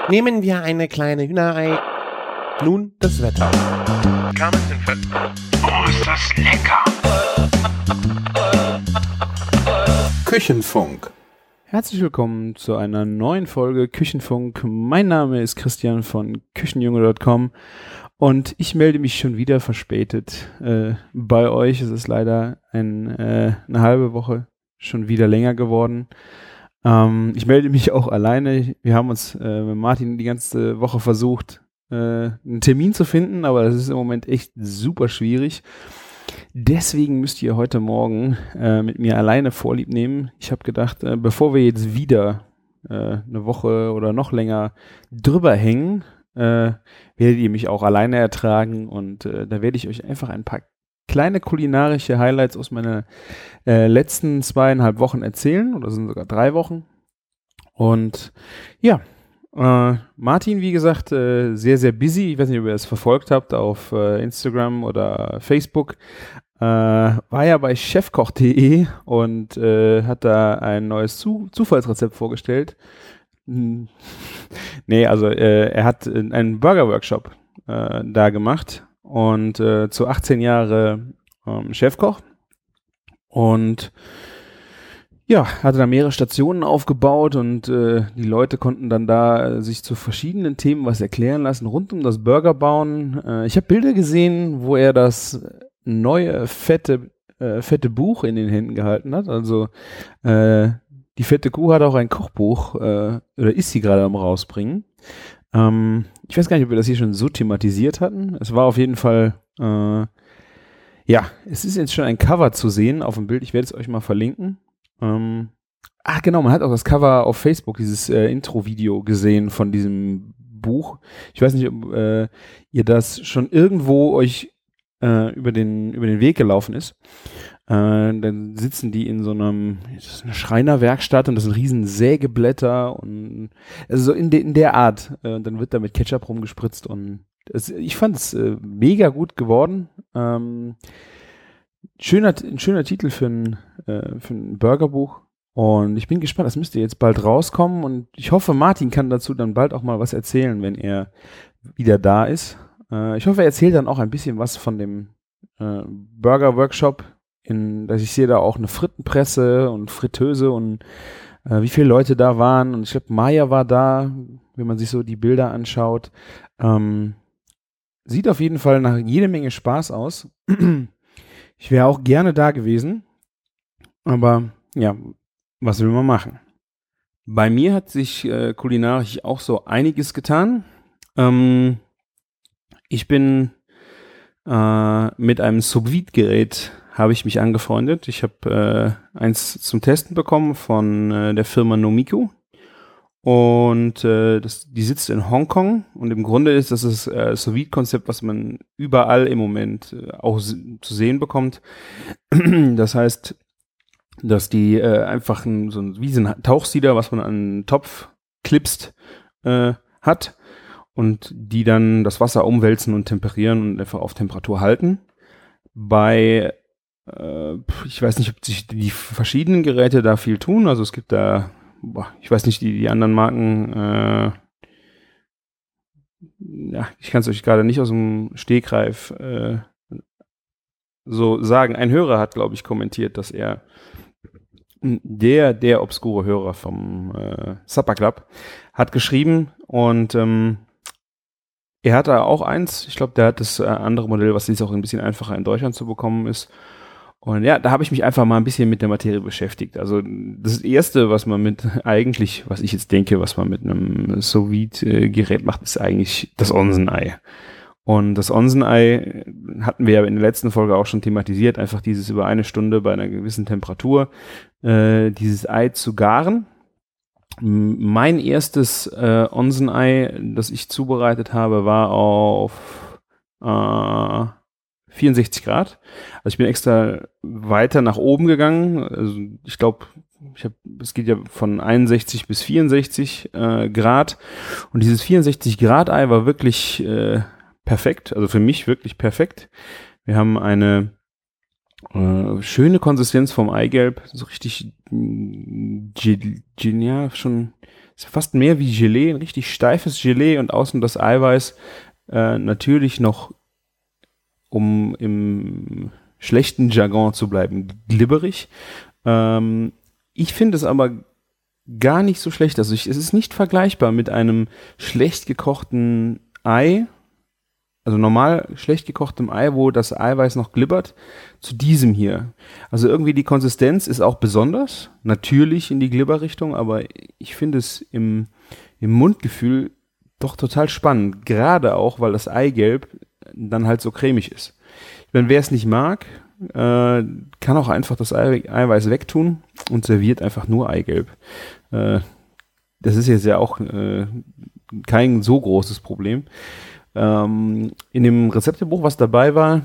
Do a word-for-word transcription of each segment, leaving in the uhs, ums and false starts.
Nehmen wir eine kleine Hühnerei. Nun das Wetter. Oh, ist das lecker! Küchenfunk. Herzlich willkommen zu einer neuen Folge Küchenfunk. Mein Name ist Christian von Küchenjunge Punkt com und ich melde mich schon wieder verspätet äh, bei euch. Es ist leider ein, äh, eine halbe Woche schon wieder länger geworden. Ähm, ich melde mich auch alleine. Wir haben uns äh, mit Martin die ganze Woche versucht, äh, einen Termin zu finden, aber das ist im Moment echt super schwierig. Deswegen müsst ihr heute Morgen äh, mit mir alleine Vorlieb nehmen. Ich habe gedacht, äh, bevor wir jetzt wieder äh, eine Woche oder noch länger drüber hängen, äh, werdet ihr mich auch alleine ertragen und äh, da werde ich euch einfach ein paar kleine kulinarische Highlights aus meiner äh, letzten zweieinhalb Wochen erzählen, oder sind sogar drei Wochen. Und ja, äh, Martin, wie gesagt, äh, sehr, sehr busy. Ich weiß nicht, ob ihr das verfolgt habt auf äh, Instagram oder Facebook. Äh, war ja bei chefkoch punkt de und äh, hat da ein neues Zu- Zufallsrezept vorgestellt. Hm. Nee, also äh, er hat einen Burger-Workshop äh, da gemacht und äh, zu achtzehn Jahre ähm, Chefkoch und ja, hatte da mehrere Stationen aufgebaut und äh, die Leute konnten dann da äh, sich zu verschiedenen Themen was erklären lassen rund um das Burgerbauen. Äh, ich habe Bilder gesehen, wo er das neue fette äh, fette Buch in den Händen gehalten hat. Also äh, die fette Kuh hat auch ein Kochbuch äh, oder ist sie gerade am rausbringen. Ähm, ich weiß gar nicht, ob wir das hier schon so thematisiert hatten. Es war auf jeden Fall äh, ja, es ist jetzt schon ein Cover zu sehen auf dem Bild. Ich werde es euch mal verlinken. Ähm, ach genau, man hat auch das Cover auf Facebook, dieses äh, Intro-Video gesehen von diesem Buch. Ich weiß nicht, ob äh, ihr das schon irgendwo euch äh, über den über den Weg gelaufen ist. Äh, dann sitzen die in so einem, das ist eine Schreinerwerkstatt und das sind riesen Sägeblätter und also so in, de, in der Art. Äh, und dann wird da mit Ketchup rumgespritzt und es, ich fand es äh, mega gut geworden. Ähm, Schöner, ein schöner Titel für ein, äh, für ein Burgerbuch. Und ich bin gespannt, das müsste jetzt bald rauskommen. Und ich hoffe, Martin kann dazu dann bald auch mal was erzählen, wenn er wieder da ist. Äh, ich hoffe, er erzählt dann auch ein bisschen was von dem äh, Burger-Workshop. In, dass ich sehe da auch eine Frittenpresse und Fritteuse und äh, wie viele Leute da waren. Und ich glaube, Maya war da, wenn man sich so die Bilder anschaut. Ähm, sieht auf jeden Fall nach jede Menge Spaß aus. Ich wäre auch gerne da gewesen, aber ja, was will man machen? Bei mir hat sich äh, kulinarisch auch so einiges getan. Ähm, ich bin äh, mit einem Sous-Vide-Gerät habe ich mich angefreundet. Ich habe äh, eins zum Testen bekommen von äh, der Firma Nomiku. Und äh, das, die sitzt in Hongkong und im Grunde ist das das äh, Sous-Vide-Konzept, was man überall im Moment äh, auch s- zu sehen bekommt. Das heißt, dass die äh, einfach ein, so ein, wie so ein Tauchsieder, was man an einen Topf klipst, äh, hat und die dann das Wasser umwälzen und temperieren und einfach auf Temperatur halten. Bei, äh, ich weiß nicht, ob sich die verschiedenen Geräte da viel tun, also es gibt da Boah, ich weiß nicht, die, die anderen Marken, äh, ja, ich kann es euch gerade nicht aus dem Stegreif äh, so sagen. Ein Hörer hat, glaube ich, kommentiert, dass er der, der obskure Hörer vom äh, Supper Club hat geschrieben und ähm, er hat da auch eins, ich glaube, der hat das äh, andere Modell, was jetzt auch ein bisschen einfacher in Deutschland zu bekommen ist. Und ja, da habe ich mich einfach mal ein bisschen mit der Materie beschäftigt. Also das Erste, was man mit eigentlich, was ich jetzt denke, was man mit einem Sous-Vide-Gerät macht, ist eigentlich das Onsenei. Und das Onsenei hatten wir ja in der letzten Folge auch schon thematisiert, einfach dieses über eine Stunde bei einer gewissen Temperatur, äh, dieses Ei zu garen. Mein erstes äh, Onsenei, das ich zubereitet habe, war auf äh, vierundsechzig Grad. Also ich bin extra weiter nach oben gegangen. Also ich glaube, ich habe, es geht ja von einundsechzig bis vierundsechzig äh, Grad. Und dieses vierundsechzig Grad Ei war wirklich äh, perfekt. Also für mich wirklich perfekt. Wir haben eine äh, schöne Konsistenz vom Eigelb. So richtig, ja, schon ist fast mehr wie Gelee, ein richtig steifes Gelee und außen das Eiweiß äh, natürlich noch, um im schlechten Jargon zu bleiben, glibberig. Ähm, ich finde es aber gar nicht so schlecht. Also ich, es ist nicht vergleichbar mit einem schlecht gekochten Ei, also normal schlecht gekochtem Ei, wo das Eiweiß noch glibbert, zu diesem hier. Also irgendwie die Konsistenz ist auch besonders, natürlich in die Glibberrichtung, aber ich finde es im, im Mundgefühl doch total spannend. Gerade auch, weil das Eigelb dann halt so cremig ist. Ich meine, wer es nicht mag, äh, kann auch einfach das Ei, Eiweiß wegtun und serviert einfach nur Eigelb. Äh, das ist jetzt ja auch äh, kein so großes Problem. Ähm, in dem Rezeptebuch, was dabei war,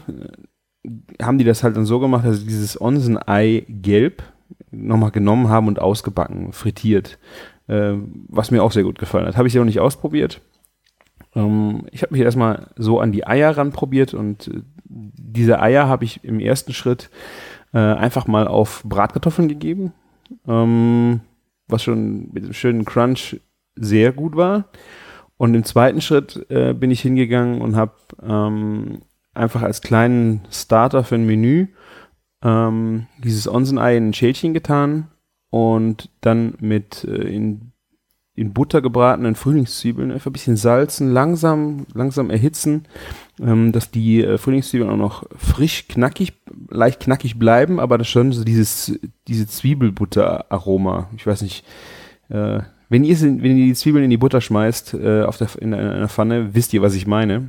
haben die das halt dann so gemacht, dass sie dieses Onsen-Ei-Gelb nochmal genommen haben und ausgebacken, frittiert. Äh, was mir auch sehr gut gefallen hat. Habe ich ja noch nicht ausprobiert. Ähm, ich habe mich erstmal so an die Eier ranprobiert und äh, diese Eier habe ich im ersten Schritt äh, einfach mal auf Bratkartoffeln gegeben, ähm, was schon mit dem schönen Crunch sehr gut war. Und im zweiten Schritt äh, bin ich hingegangen und habe ähm, einfach als kleinen Starter für ein Menü ähm, dieses Onsen-Ei in ein Schälchen getan und dann mit äh, in, in Butter gebratenen Frühlingszwiebeln einfach ein bisschen salzen, langsam, langsam erhitzen, ähm, dass die äh, Frühlingszwiebeln auch noch frisch, knackig, leicht knackig bleiben, aber das schon so dieses, diese Zwiebelbutter-Aroma. Ich weiß nicht, äh, wenn ihr, wenn ihr die Zwiebeln in die Butter schmeißt, äh, auf der, in einer Pfanne, wisst ihr, was ich meine.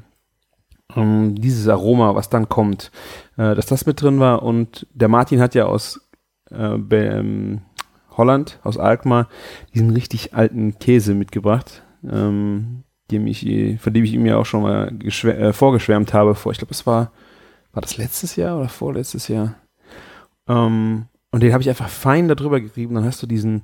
Ähm, dieses Aroma, was dann kommt, äh, dass das mit drin war. Und der Martin hat ja aus äh, Be- ähm, Holland, aus Alkmaar, diesen richtig alten Käse mitgebracht, ähm, dem ich, von dem ich ihm ja auch schon mal geschwär- äh, vorgeschwärmt habe. Vor, ich glaube, es war, war das letztes Jahr oder vorletztes Jahr? Ähm, und den habe ich einfach fein da drüber gerieben. Dann hast du diesen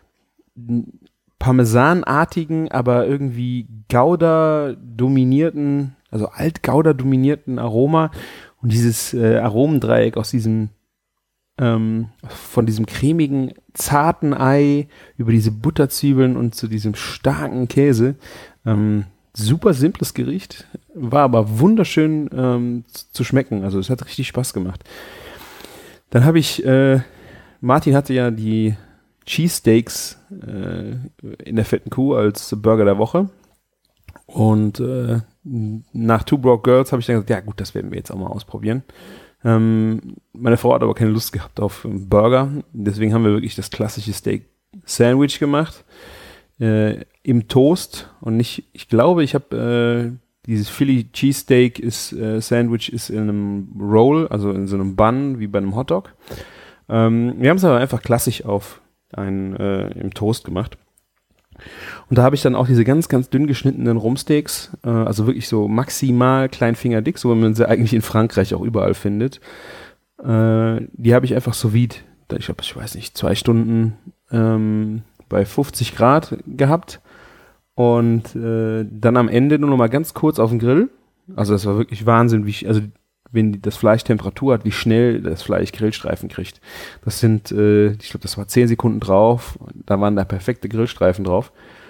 Parmesanartigen, aber irgendwie Gouda-dominierten, also Alt-Gouda-dominierten Aroma und dieses äh, Aromendreieck aus diesem, ähm, von diesem cremigen, zarten Ei über diese Butterzwiebeln und zu diesem starken Käse. Ähm, super simples Gericht, war aber wunderschön ähm, zu, zu schmecken. Also es hat richtig Spaß gemacht. Dann habe ich, äh, Martin hatte ja die Cheesesteaks äh, in der fetten Kuh als Burger der Woche. Und äh, nach Two Broke Girls habe ich dann gesagt, ja gut, das werden wir jetzt auch mal ausprobieren. Ähm, meine Frau hat aber keine Lust gehabt auf einen Burger. Deswegen haben wir wirklich das klassische Steak-Sandwich gemacht. Äh, im Toast. Und nicht, ich glaube, ich habe äh, dieses Philly Cheesesteak ist, äh, Sandwich ist in einem Roll, also in so einem Bun, wie bei einem Hotdog. Ähm, wir haben es aber einfach klassisch auf ein, äh, im Toast gemacht. Und da habe ich dann auch diese ganz, ganz dünn geschnittenen Rumsteaks, äh, also wirklich so maximal kleinfingerdick, so wie man sie eigentlich in Frankreich auch überall findet. Äh, die habe ich einfach sous vide, ich glaube, ich weiß nicht, zwei Stunden ähm, bei fünfzig Grad gehabt und äh, dann am Ende nur noch mal ganz kurz auf den Grill. Also das war wirklich Wahnsinn, wie ich, also wenn das Fleisch Temperatur hat, wie schnell das Fleisch Grillstreifen kriegt. Das sind, äh, ich glaube, das war zehn Sekunden drauf, da waren da perfekte Grillstreifen drauf.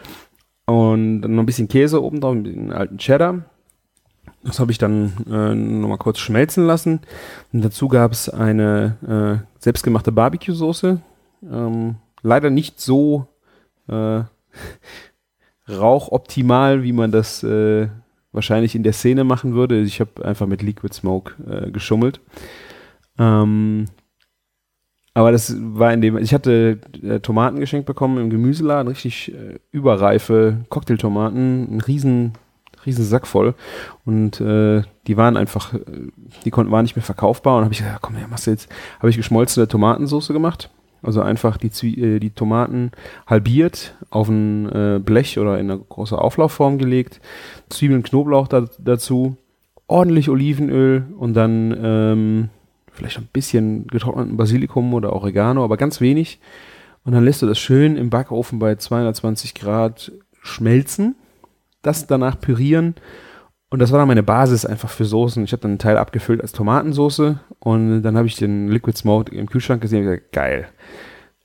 Und dann noch ein bisschen Käse oben drauf, einen alten Cheddar. Das habe ich dann äh, nochmal kurz schmelzen lassen. Und dazu gab es eine äh, selbstgemachte Barbecue-Soße. Ähm, leider nicht so äh, rauchoptimal, wie man das äh, wahrscheinlich in der Szene machen würde. Ich habe einfach mit Liquid Smoke äh, geschummelt. Ähm, aber das war in dem, ich hatte äh, Tomaten geschenkt bekommen im Gemüseladen, richtig äh, überreife Cocktailtomaten, einen riesen, riesen Sack voll. Und äh, die waren einfach, die konnten, waren nicht mehr verkaufbar. Und habe ich gesagt, komm her, machst du jetzt, habe ich geschmolzene Tomatensauce gemacht. Also einfach die, Zwie- äh, die Tomaten halbiert, auf ein äh, Blech oder in eine große Auflaufform gelegt, Zwiebeln, Knoblauch da, dazu, ordentlich Olivenöl und dann ähm, vielleicht ein bisschen getrockneten Basilikum oder Oregano, aber ganz wenig. Und dann lässt du das schön im Backofen bei zweihundertzwanzig Grad schmelzen, das danach pürieren. Und das war dann meine Basis einfach für Soßen. Ich habe dann einen Teil abgefüllt als Tomatensauce und dann habe ich den Liquid Smoke im Kühlschrank gesehen und gesagt, geil.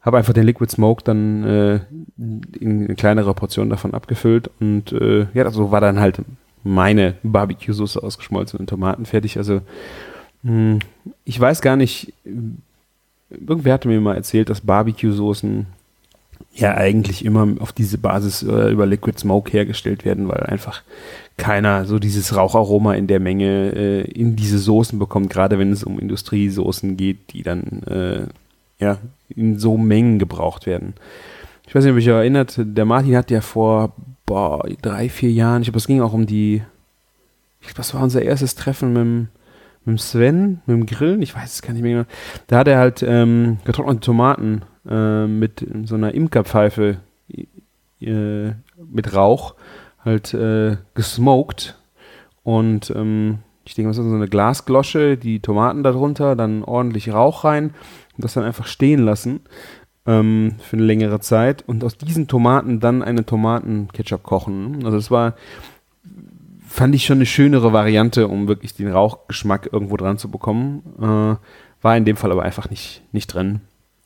habe einfach den Liquid Smoke dann äh, in eine kleinere Portion davon abgefüllt und äh, ja, so war dann halt meine Barbecue-Soße ausgeschmolzene Tomaten fertig. Also mh, ich weiß gar nicht, irgendwer hatte mir mal erzählt, dass Barbecue-Soßen ja eigentlich immer auf diese Basis äh, über Liquid Smoke hergestellt werden, weil einfach keiner so dieses Raucharoma in der Menge äh, in diese Soßen bekommt, gerade wenn es um Industriesoßen geht, die dann äh, ja in so Mengen gebraucht werden. Ich weiß nicht, ob ihr euch erinnert, der Martin hat ja vor boah, drei, vier Jahren, ich glaube, es ging auch um die, ich glaube, das war unser erstes Treffen mit dem, mit dem Sven, mit dem Grillen, ich weiß es gar nicht mehr genau. Da hat er halt ähm, getrocknete Tomaten äh, mit so einer Imkerpfeife äh, mit Rauch halt äh, gesmoked und ähm, ich denke, was ist das, so eine Glasglosche, die Tomaten darunter, dann ordentlich Rauch rein und das dann einfach stehen lassen ähm, für eine längere Zeit und aus diesen Tomaten dann eine Tomatenketchup kochen. Also das war, fand ich schon eine schönere Variante, um wirklich den Rauchgeschmack irgendwo dran zu bekommen. Äh, war in dem Fall aber einfach nicht, nicht drin.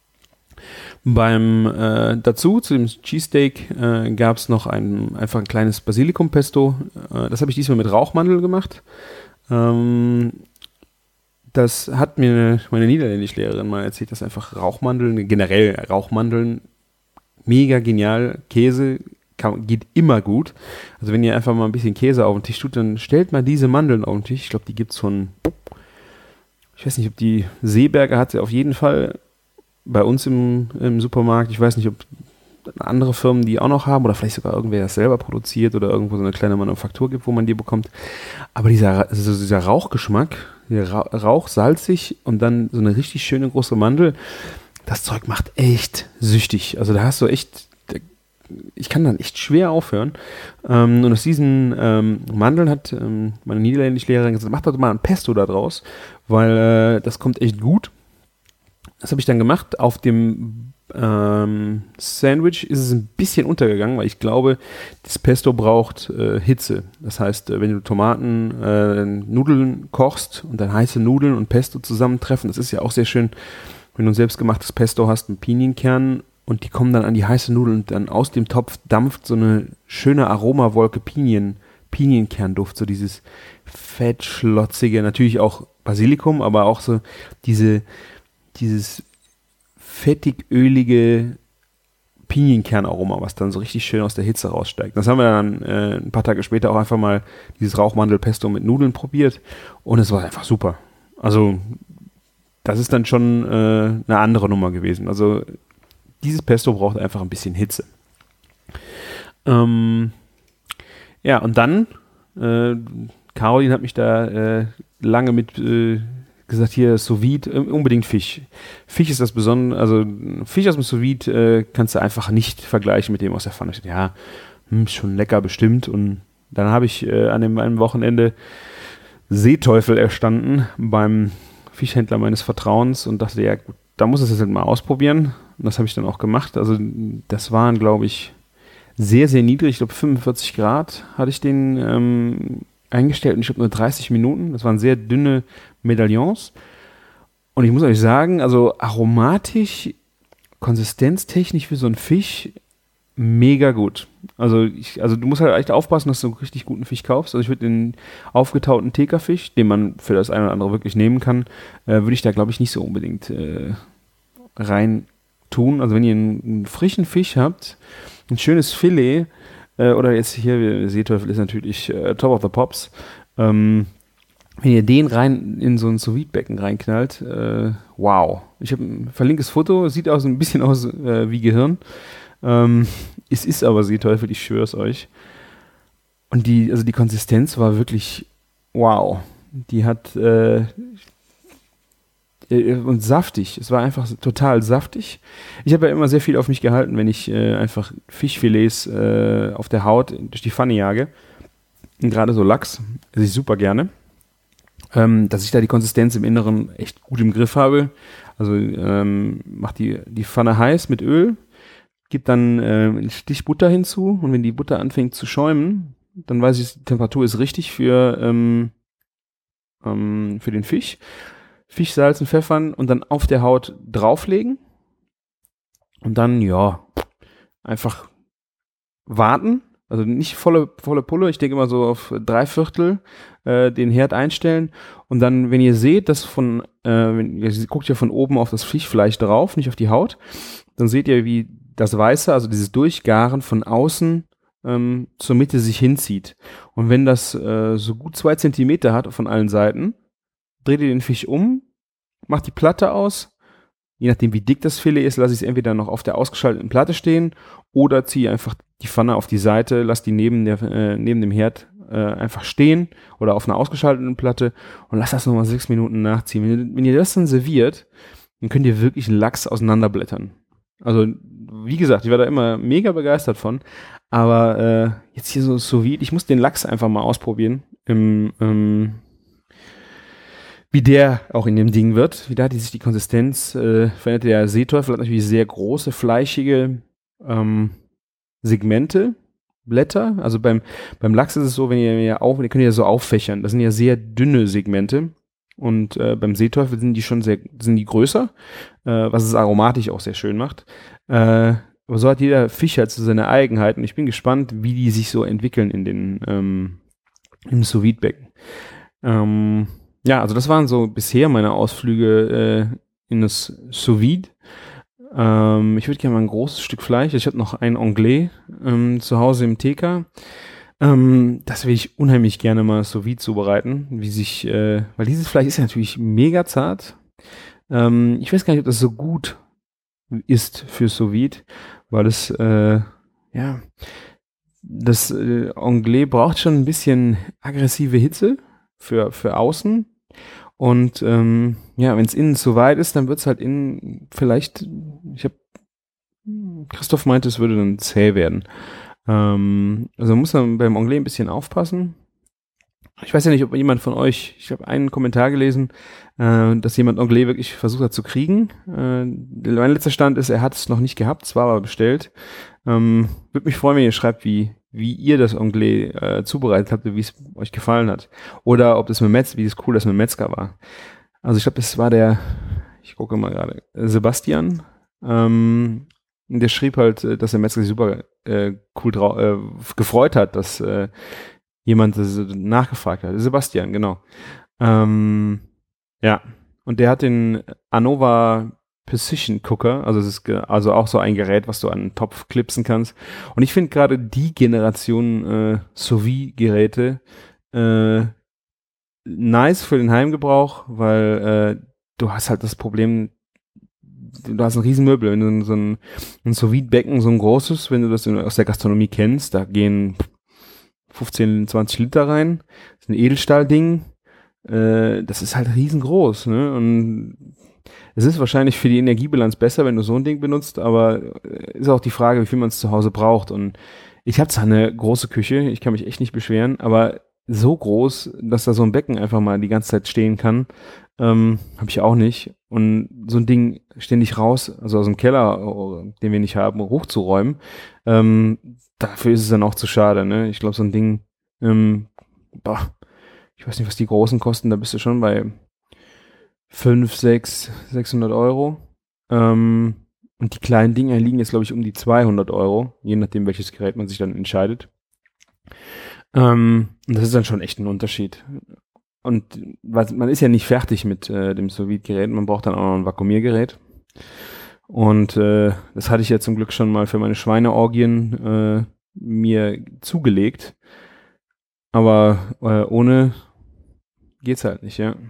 Beim äh, dazu, zu dem Cheesesteak, äh, gab es noch ein, einfach ein kleines Basilikumpesto. Äh, das habe ich diesmal mit Rauchmandeln gemacht. Ähm, das hat mir meine Niederländischlehrerin mal erzählt, dass einfach Rauchmandeln, generell Rauchmandeln, mega genial. Käse kann, geht immer gut. Also wenn ihr einfach mal ein bisschen Käse auf den Tisch tut, dann stellt mal diese Mandeln auf den Tisch. Ich glaube, die gibt es von, ich weiß nicht, ob die Seeberger hat sie auf jeden Fall bei uns im, im Supermarkt. Ich weiß nicht, ob andere Firmen die auch noch haben oder vielleicht sogar irgendwer das selber produziert oder irgendwo so eine kleine Manufaktur gibt, wo man die bekommt. Aber dieser, also dieser Rauchgeschmack, der Ra- Rauch salzig und dann so eine richtig schöne große Mandel, das Zeug macht echt süchtig. Also da hast du echt, ich kann dann echt schwer aufhören. Ähm, und aus diesen ähm, Mandeln hat ähm, meine Niederländisch-Lehrerin gesagt, mach doch mal ein Pesto da draus, weil äh, das kommt echt gut. Das habe ich dann gemacht. Auf dem ähm, Sandwich ist es ein bisschen untergegangen, weil ich glaube, das Pesto braucht äh, Hitze. Das heißt, äh, wenn du Tomaten, äh, Nudeln kochst und dann heiße Nudeln und Pesto zusammentreffen, das ist ja auch sehr schön, wenn du ein selbstgemachtes Pesto hast mit Pinienkernen und die kommen dann an die heiße Nudel und dann aus dem Topf dampft so eine schöne Aromawolke Pinien, Pinienkernduft, so dieses fettschlotzige, natürlich auch Basilikum, aber auch so diese dieses fettig-ölige Pinienkernaroma, was dann so richtig schön aus der Hitze raussteigt. Das haben wir dann äh, ein paar Tage später auch einfach mal dieses Rauchmandelpesto mit Nudeln probiert und es war einfach super. Also das ist dann schon äh, eine andere Nummer gewesen. Also dieses Pesto braucht einfach ein bisschen Hitze. Ähm, ja, und dann äh, Caroline hat mich da äh, lange mit äh, gesagt, hier Sous Vide, unbedingt Fisch. Fisch ist das Besondere, also Fisch aus dem Sous Vide äh, kannst du einfach nicht vergleichen mit dem aus der Pfanne. Ja, hm, schon lecker bestimmt. Und dann habe ich äh, an dem, einem Wochenende Seeteufel erstanden beim Fischhändler meines Vertrauens und dachte, ja gut, da muss ich das jetzt mal ausprobieren. Und das habe ich dann auch gemacht. Also das waren, glaube ich, sehr, sehr niedrig. Ich glaube fünfundvierzig Grad hatte ich den ähm, eingestellt und ich habe nur dreißig Minuten. Das waren sehr dünne Medaillons. Und ich muss euch sagen, also aromatisch, konsistenztechnisch für so einen Fisch mega gut. Also, ich, also du musst halt echt aufpassen, dass du einen richtig guten Fisch kaufst. Also ich würde den aufgetauten Theka-Fisch, den man für das eine oder andere wirklich nehmen kann, äh, würde ich da glaube ich nicht so unbedingt äh, rein tun. Also wenn ihr einen, einen frischen Fisch habt, ein schönes Filet, äh, oder jetzt hier, Seeteufel ist natürlich äh, Top of the Pops, ähm, wenn ihr den rein in so ein Sous-Vide-Becken reinknallt, äh, wow. Ich habe ein verlinktes Foto, sieht auch so ein bisschen aus äh, wie Gehirn. Ähm, es ist aber Seeteufel, ich schwöre es euch. Und die, also die Konsistenz war wirklich wow. Die hat äh, äh, und saftig. Es war einfach total saftig. Ich habe ja immer sehr viel auf mich gehalten, wenn ich äh, einfach Fischfilets äh, auf der Haut durch die Pfanne jage. Und gerade so Lachs esse ich super gerne. Ähm, dass ich da die Konsistenz im Inneren echt gut im Griff habe. Also ähm, mach die, die Pfanne heiß mit Öl, gib dann äh, einen Stich Butter hinzu und wenn die Butter anfängt zu schäumen, dann weiß ich, die Temperatur ist richtig für, ähm, ähm, für den Fisch. Fisch salzen, pfeffern und dann auf der Haut drauflegen Und dann, ja, einfach warten. Also nicht volle, volle Pulle, ich denke immer so auf drei Viertel äh, den Herd einstellen und dann, wenn ihr seht, dass von, äh, wenn, ihr guckt ja von oben auf das Fischfleisch drauf, nicht auf die Haut, dann seht ihr, wie das Weiße, also dieses Durchgaren von außen ähm, zur Mitte sich hinzieht. Und wenn das äh, so gut zwei Zentimeter hat von allen Seiten, dreht ihr den Fisch um, macht die Platte aus. Je nachdem, wie dick das Filet ist, lasse ich es entweder noch auf der ausgeschalteten Platte stehen oder ziehe einfach die Pfanne auf die Seite, lasse die neben, der, äh, neben dem Herd äh, einfach stehen oder auf einer ausgeschalteten Platte und lasse das nochmal sechs Minuten nachziehen. Wenn ihr, wenn ihr das dann serviert, dann könnt ihr wirklich einen Lachs auseinanderblättern. Also, wie gesagt, ich war da immer mega begeistert von, aber äh, jetzt hier so sous vide, ich muss den Lachs einfach mal ausprobieren, im, ähm, wie der auch in dem Ding wird, wie da die sich die Konsistenz äh, verändert. Der Seeteufel hat natürlich sehr große, fleischige ähm, Segmente, Blätter. Also beim, beim Lachs ist es so, wenn ihr ja auf, ihr könnt ja so auffächern. Das sind ja sehr dünne Segmente. Und äh, beim Seeteufel sind die schon sehr, sind die größer, äh, was es aromatisch auch sehr schön macht. Äh, aber so hat jeder Fisch halt so seine Eigenheiten. Ich bin gespannt, wie die sich so entwickeln in den ähm, im Sous-Vide-Becken. Ähm, ja, also das waren so bisher meine Ausflüge äh, in das Sous-Vide. Ähm, ich würde gerne mal ein großes Stück Fleisch. Ich habe noch ein Anglais ähm, zu Hause im T K. Ähm, das will ich unheimlich gerne mal sous vide zubereiten, wie sich, äh, weil dieses Fleisch ist ja natürlich mega zart. Ähm, ich weiß gar nicht, ob das so gut ist für sous vide, weil es, äh, ja, das äh, Anglais braucht schon ein bisschen aggressive Hitze für, für außen. Und ähm, ja, wenn es innen zu weit ist, dann wird es halt innen vielleicht, ich habe, Christoph meinte, es würde dann zäh werden. Ähm, also muss man beim Anglais ein bisschen aufpassen. Ich weiß ja nicht, ob jemand von euch, ich habe einen Kommentar gelesen, äh, dass jemand Anglais wirklich versucht hat zu kriegen. Äh, mein letzter Stand ist, er hat es noch nicht gehabt, es war aber bestellt. Ähm, würde mich freuen, wenn ihr schreibt, wie wie ihr das Anglais äh, zubereitet habt, wie es euch gefallen hat. Oder ob das mit Metz, wie es cool das mit Metzger war. Also ich glaube, das war der, ich gucke mal gerade, Sebastian. Ähm, der schrieb halt, dass der Metzger sich super äh, cool drau- äh, gefreut hat, dass äh, jemand das nachgefragt hat. Sebastian, genau. Ähm, ja, und der hat den Anova Precision Cooker, also es ist ge- also auch so ein Gerät, was du an den Topf klipsen kannst. Und ich finde gerade die Generation äh, Sous-Vide-Geräte äh, nice für den Heimgebrauch, weil äh, du hast halt das Problem, du hast ein Riesenmöbel, wenn du so ein, ein Sous-Vide-Becken, so ein großes, wenn du das in, aus der Gastronomie kennst, da gehen fünfzehn, zwanzig Liter rein, das ist ein Edelstahlding, äh, das ist halt riesengroß, ne? Und es ist wahrscheinlich für die Energiebilanz besser, wenn du so ein Ding benutzt, aber ist auch die Frage, wie viel man es zu Hause braucht. Und ich habe zwar eine große Küche, ich kann mich echt nicht beschweren, aber so groß, dass da so ein Becken einfach mal die ganze Zeit stehen kann, ähm, habe ich auch nicht. Und so ein Ding ständig raus, also aus dem Keller, den wir nicht haben, hochzuräumen, ähm, dafür ist es dann auch zu schade. Ne? Ich glaube, so ein Ding, ähm, boah, ich weiß nicht, was die großen kosten, da bist du schon bei fünf, sechs, sechshundert Euro. Ähm, und die kleinen Dinger liegen jetzt, glaube ich, um die zweihundert Euro, je nachdem, welches Gerät man sich dann entscheidet. Ähm, und das ist dann schon echt ein Unterschied. Und was, man ist ja nicht fertig mit äh, dem Sous-Vide-Gerät, man braucht dann auch noch ein Vakuumiergerät. Und äh, das hatte ich ja zum Glück schon mal für meine Schweineorgien äh, mir zugelegt. Aber äh, ohne geht's halt nicht, ja.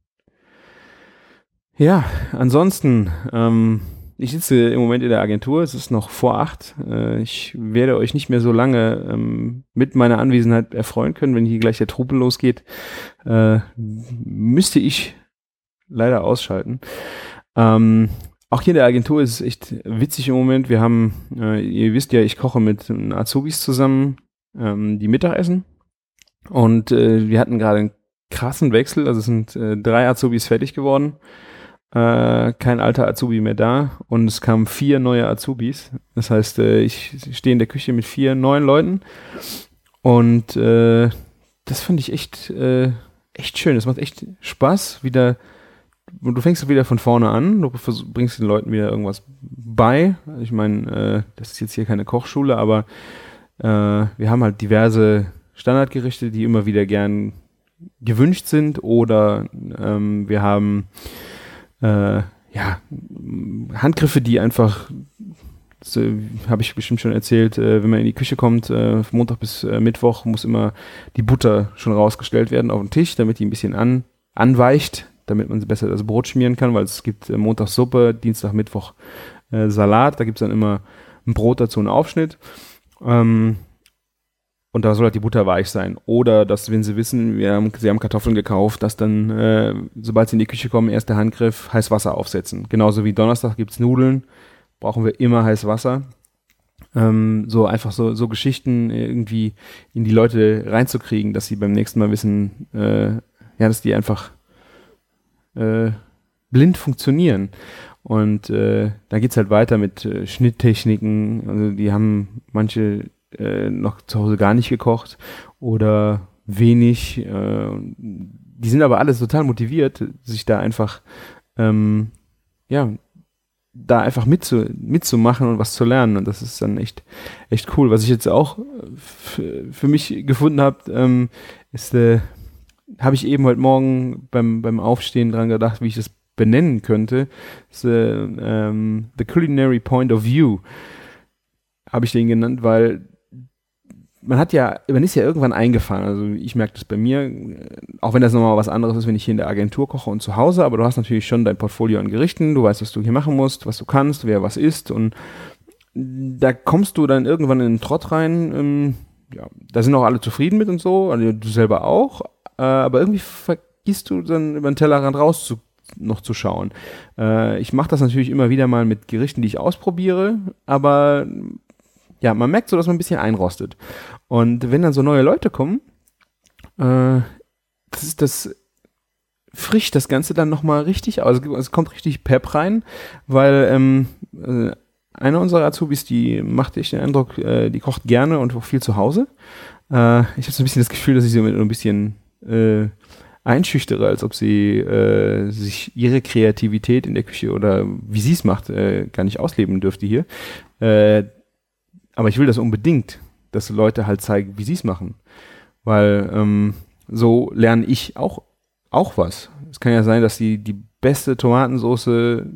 Ja, ansonsten, ähm, ich sitze im Moment in der Agentur, es ist noch vor acht. Äh, ich werde euch nicht mehr so lange ähm, mit meiner Anwesenheit erfreuen können, wenn hier gleich der Trubel losgeht. Äh, müsste ich leider ausschalten. Ähm, auch hier in der Agentur ist es echt witzig im Moment. Wir haben, äh, ihr wisst ja, ich koche mit Azubis zusammen ähm, die Mittagessen. Und äh, wir hatten gerade einen krassen Wechsel, also es sind äh, drei Azubis fertig geworden. Äh, kein alter Azubi mehr da und es kamen vier neue Azubis. Das heißt, äh, ich stehe in der Küche mit vier neuen Leuten und äh, das fand ich echt, äh, echt schön. Es macht echt Spaß, wieder du fängst wieder von vorne an, du bringst den Leuten wieder irgendwas bei. Ich meine, äh, das ist jetzt hier keine Kochschule, aber äh, wir haben halt diverse Standardgerichte, die immer wieder gern gewünscht sind, oder ähm, wir haben äh, ja Handgriffe, die einfach, so, habe ich bestimmt schon erzählt, äh, wenn man in die Küche kommt, äh, von Montag bis äh, Mittwoch muss immer die Butter schon rausgestellt werden auf den Tisch, damit die ein bisschen an, anweicht, damit man besser das Brot schmieren kann, weil es gibt äh, Montag Suppe, Dienstag, Mittwoch äh, Salat, da gibt es dann immer ein Brot dazu, einen Aufschnitt. Ähm, und da soll halt die Butter weich sein. Oder, dass, wenn sie wissen, wir haben, sie haben Kartoffeln gekauft, dass dann, äh, sobald sie in die Küche kommen, erst der Handgriff heiß Wasser aufsetzen. Genauso wie Donnerstag gibt's Nudeln, brauchen wir immer heiß Wasser. Ähm, so einfach so, so Geschichten irgendwie in die Leute reinzukriegen, dass sie beim nächsten Mal wissen, äh, ja, dass die einfach äh, blind funktionieren. Und äh, da geht's halt weiter mit äh, Schnitttechniken. Also die haben manche äh, noch zu Hause gar nicht gekocht oder wenig. Äh, die sind aber alles total motiviert, sich da einfach ähm, ja da einfach mitzu, mitzumachen und was zu lernen. Und das ist dann echt echt cool. Was ich jetzt auch f- für mich gefunden habe, ähm, ist äh, habe ich eben heute Morgen beim beim Aufstehen dran gedacht, wie ich das benennen könnte. Das, äh, ähm, The Culinary Point of View habe ich den genannt, weil man hat ja, man ist ja irgendwann eingefahren, also ich merke das bei mir, auch wenn das nochmal was anderes ist, wenn ich hier in der Agentur koche und zu Hause, aber du hast natürlich schon dein Portfolio an Gerichten, du weißt, was du hier machen musst, was du kannst, wer was isst, und da kommst du dann irgendwann in den Trott rein, ähm, ja, da sind auch alle zufrieden mit und so, also du selber auch, äh, aber irgendwie vergisst du dann über den Tellerrand raus zu, noch zu schauen. Äh, ich mache das natürlich immer wieder mal mit Gerichten, die ich ausprobiere, aber ja, man merkt so, dass man ein bisschen einrostet. Und wenn dann so neue Leute kommen, äh, das ist das frischt das Ganze dann nochmal richtig aus. Es kommt richtig Pep rein, weil ähm, äh, eine unserer Azubis, die macht echt den Eindruck, äh, die kocht gerne und auch viel zu Hause. Äh, ich habe so ein bisschen das Gefühl, dass ich sie mit ein bisschen äh, einschüchtere, als ob sie äh, sich ihre Kreativität in der Küche oder wie sie es macht, äh, gar nicht ausleben dürfte hier. Äh, Aber ich will das unbedingt, dass Leute halt zeigen, wie sie es machen. Weil ähm, so lerne ich auch, auch was. Es kann ja sein, dass sie die beste Tomatensauce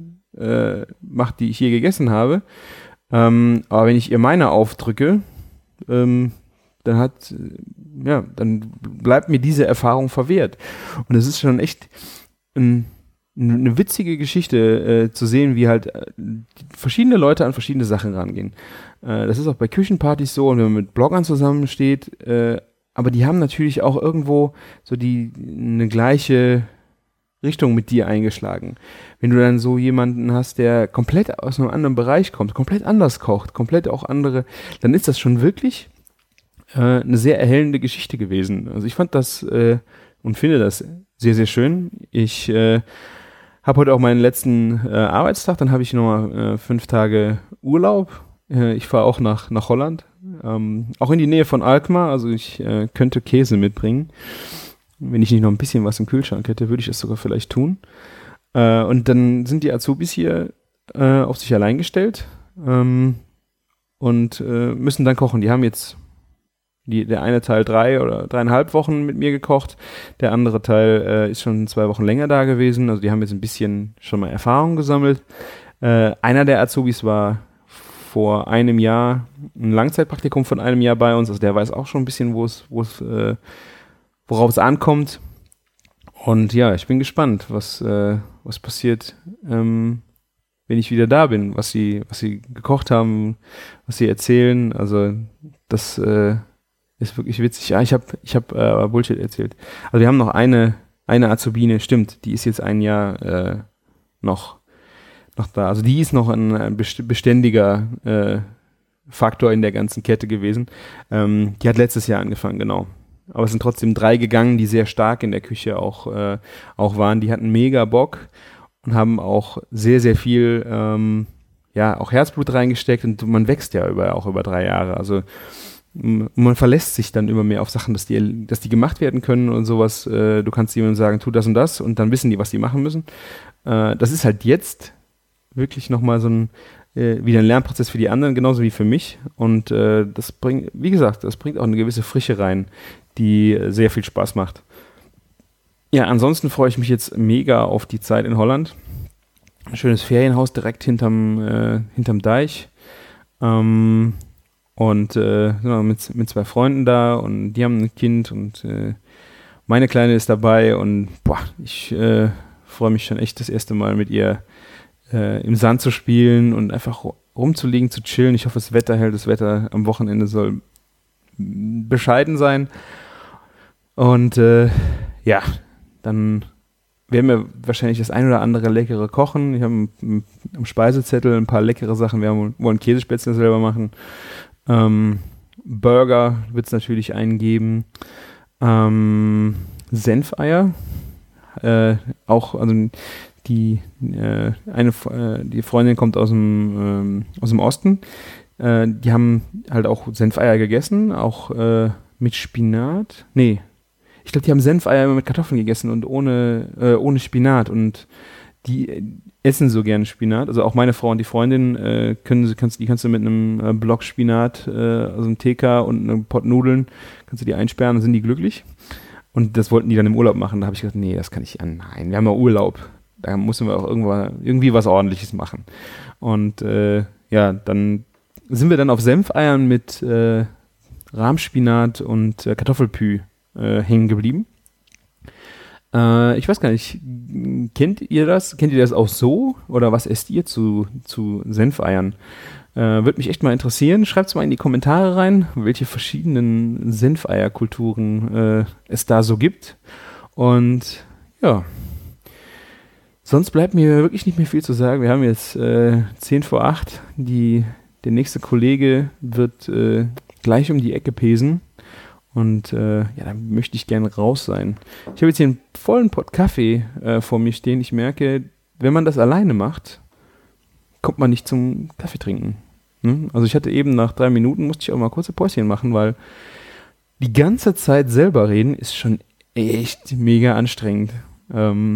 äh, macht, die ich je gegessen habe. Ähm, aber wenn ich ihr meine aufdrücke, ähm, dann hat, ja, dann bleibt mir diese Erfahrung verwehrt. Und es ist schon echt ein eine witzige Geschichte äh, zu sehen, wie halt äh, verschiedene Leute an verschiedene Sachen rangehen. Äh, das ist auch bei Küchenpartys so, und wenn man mit Bloggern zusammensteht, äh, aber die haben natürlich auch irgendwo so die eine gleiche Richtung mit dir eingeschlagen. Wenn du dann so jemanden hast, der komplett aus einem anderen Bereich kommt, komplett anders kocht, komplett auch andere, dann ist das schon wirklich äh, eine sehr erhellende Geschichte gewesen. Also ich fand das äh, und finde das sehr, sehr schön. Ich äh, habe heute auch meinen letzten äh, Arbeitstag, dann habe ich nochmal äh, fünf Tage Urlaub. Äh, ich fahre auch nach, nach Holland, ähm, auch in die Nähe von Alkmaar, also ich äh, könnte Käse mitbringen. Wenn ich nicht noch ein bisschen was im Kühlschrank hätte, würde ich das sogar vielleicht tun. Äh, und dann sind die Azubis hier äh, auf sich allein gestellt ähm, und äh, müssen dann kochen. Die haben jetzt Die, der eine Teil drei oder dreieinhalb Wochen mit mir gekocht, der andere Teil äh, ist schon zwei Wochen länger da gewesen, also die haben jetzt ein bisschen schon mal Erfahrung gesammelt. Äh, einer der Azubis war vor einem Jahr ein Langzeitpraktikum von einem Jahr bei uns, also der weiß auch schon ein bisschen, wo es, wo es, äh, worauf es ankommt. Und ja, ich bin gespannt, was, äh, was passiert, ähm, wenn ich wieder da bin, was sie, was sie gekocht haben, was sie erzählen. Also das äh, ist wirklich witzig. Ja, ich habe ich hab, äh, Bullshit erzählt. Also wir haben noch eine eine Azubine, stimmt, die ist jetzt ein Jahr äh, noch noch da. Also die ist noch ein, ein beständiger äh, Faktor in der ganzen Kette gewesen. Ähm, die hat letztes Jahr angefangen, genau. Aber es sind trotzdem drei gegangen, die sehr stark in der Küche auch äh, auch waren. Die hatten mega Bock und haben auch sehr, sehr viel ähm, ja, auch Herzblut reingesteckt, und man wächst ja über auch über drei Jahre. Also und man verlässt sich dann immer mehr auf Sachen, dass die, dass die gemacht werden können und sowas. Äh, du kannst jemandem sagen, tu das und das und dann wissen die, was die machen müssen. Äh, das ist halt jetzt wirklich nochmal so ein, äh, wieder ein Lernprozess für die anderen, genauso wie für mich. Und äh, das bringt, wie gesagt, das bringt auch eine gewisse Frische rein, die äh, sehr viel Spaß macht. Ja, ansonsten freue ich mich jetzt mega auf die Zeit in Holland. Ein schönes Ferienhaus direkt hinterm, äh, hinterm Deich. Ähm, Und äh, mit, mit zwei Freunden da und die haben ein Kind und äh, meine Kleine ist dabei und boah, ich äh, freue mich schon echt das erste Mal mit ihr äh, im Sand zu spielen und einfach rumzulegen, zu chillen. Ich hoffe, das Wetter hält. Das Wetter am Wochenende soll bescheiden sein. Und äh, ja, dann werden wir wahrscheinlich das ein oder andere leckere kochen. Ich habe am Speisezettel ein paar leckere Sachen. Wir haben, wollen Käsespätzle selber machen. Ähm, Burger wird es natürlich eingeben. Ähm, Senfeier. Äh, auch, also die äh, eine äh, die Freundin kommt aus dem, ähm, aus dem Osten. Äh, die haben halt auch Senfeier gegessen, auch äh, mit Spinat. Nee, ich glaube, die haben Senfeier immer mit Kartoffeln gegessen und ohne, äh, ohne Spinat. Und die essen so gerne Spinat. Also auch meine Frau und die Freundin, äh, können, kannst, die kannst du mit einem äh, Block Spinat, äh, also einem T K und einem Pot Nudeln, kannst du die einsperren, dann sind die glücklich. Und das wollten die dann im Urlaub machen. Da habe ich gedacht, nee, das kann ich, ja, nein, wir haben ja Urlaub. Da müssen wir auch irgendwann, irgendwie was Ordentliches machen. Und äh, ja, dann sind wir dann auf Senfeiern mit äh, Rahmspinat und äh, Kartoffelpü äh, hängen geblieben. Äh, ich weiß gar nicht, kennt ihr das? Kennt ihr das auch so? Oder was esst ihr zu, zu Senfeiern? Äh, Würde mich echt mal interessieren. Schreibt es mal in die Kommentare rein, welche verschiedenen Senfeierkulturen äh, es da so gibt. Und ja, sonst bleibt mir wirklich nicht mehr viel zu sagen. Wir haben jetzt äh, zehn vor acht. Die, der nächste Kollege wird äh, gleich um die Ecke pesen. Und äh, ja, da möchte ich gerne raus sein. Ich habe jetzt hier einen vollen Pott Kaffee äh, vor mir stehen. Ich merke, wenn man das alleine macht, kommt man nicht zum Kaffee trinken. Hm? Also ich hatte eben nach drei Minuten, musste ich auch mal kurze Päuschen machen, weil die ganze Zeit selber reden ist schon echt mega anstrengend. Ähm,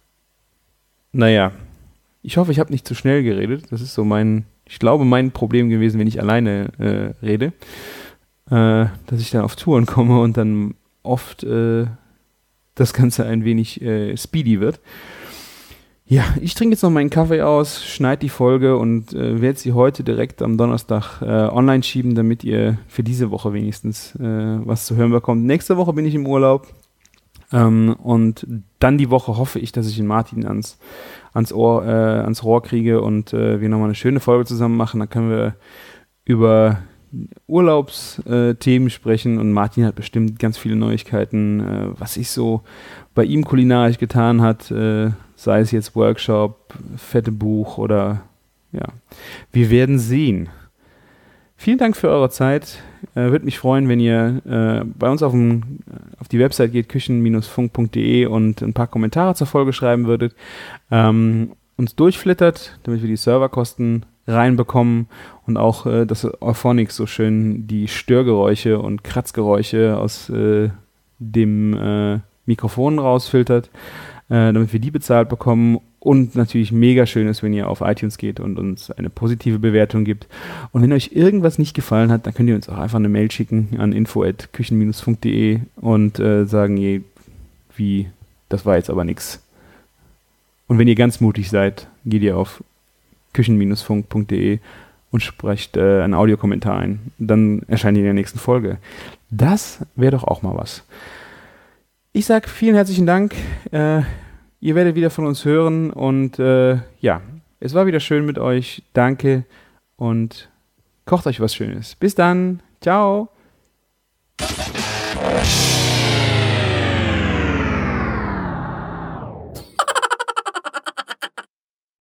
naja, ich hoffe, ich habe nicht zu schnell geredet. Das ist so mein, ich glaube, mein Problem gewesen, wenn ich alleine äh, rede. Äh, dass ich dann auf Touren komme und dann oft äh, das Ganze ein wenig äh, speedy wird. Ja, ich trinke jetzt noch meinen Kaffee aus, schneide die Folge und äh, werde sie heute direkt am Donnerstag äh, online schieben, damit ihr für diese Woche wenigstens äh, was zu hören bekommt. Nächste Woche bin ich im Urlaub ähm, und dann die Woche hoffe ich, dass ich den Martin ans, ans, Ohr, äh, ans Rohr kriege und äh, wir nochmal eine schöne Folge zusammen machen. Dann können wir über Urlaubsthemen äh, sprechen und Martin hat bestimmt ganz viele Neuigkeiten, äh, was sich so bei ihm kulinarisch getan hat, äh, sei es jetzt Workshop, fette Buch oder ja, wir werden sehen. Vielen Dank für eure Zeit. Äh, würde mich freuen, wenn ihr äh, bei uns auf, dem, auf die Website geht, küchen Bindestrich funk Punkt de und ein paar Kommentare zur Folge schreiben würdet, ähm, uns durchflittert, damit wir die Serverkosten reinbekommen und auch, äh, dass Auphonics so schön die Störgeräusche und Kratzgeräusche aus äh, dem äh, Mikrofon rausfiltert, äh, damit wir die bezahlt bekommen und natürlich mega schön ist, wenn ihr auf iTunes geht und uns eine positive Bewertung gibt. Und wenn euch irgendwas nicht gefallen hat, dann könnt ihr uns auch einfach eine Mail schicken an info at küchen Bindestrich funk Punkt de und äh, sagen, je, wie, das war jetzt aber nix. Und wenn ihr ganz mutig seid, geht ihr auf küchen Bindestrich funk Punkt de und sprecht äh, einen Audiokommentar ein. Dann erscheint ihr in der nächsten Folge. Das wäre doch auch mal was. Ich sage vielen herzlichen Dank. Äh, ihr werdet wieder von uns hören und äh, ja, es war wieder schön mit euch. Danke und kocht euch was Schönes. Bis dann. Ciao.